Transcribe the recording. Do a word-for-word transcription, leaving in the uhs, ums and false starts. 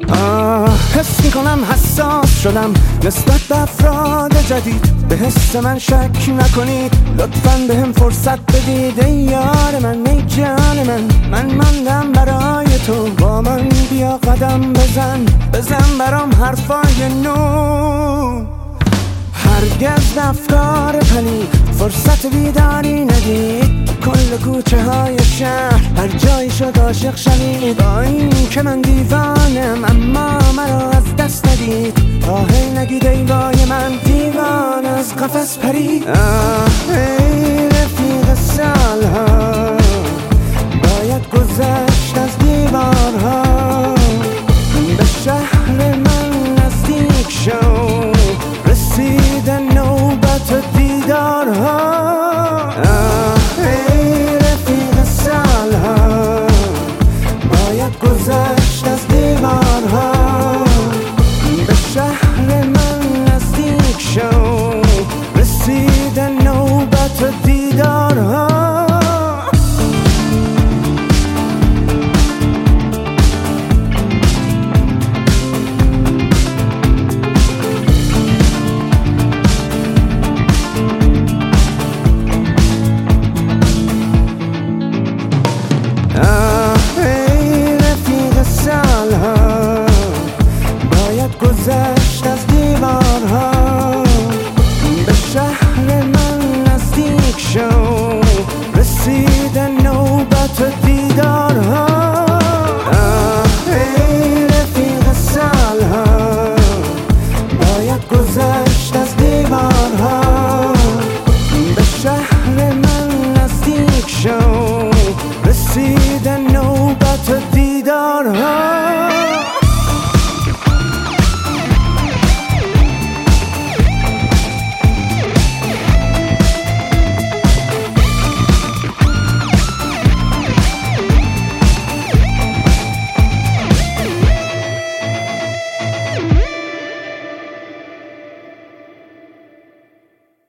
آه حس میکنم حساس شدم نسبت به افراد جدید، به حس من شک نکنید، لطفاً به هم فرصت بدید. ای یار من، ای جان من، من ماندم برای تو، با من بیا قدم بزن، بزن برام حرفای نو. هرگز افکار پلید فرصت بیداری ندید، کل کوچه های شهر هر جایی شد عاشق شوید. با این که من دیوانم اما مرا از دست ندید، آهی نگید ای وای من دیوان از قفس پرید. آه ای رفیق سالها باید گذر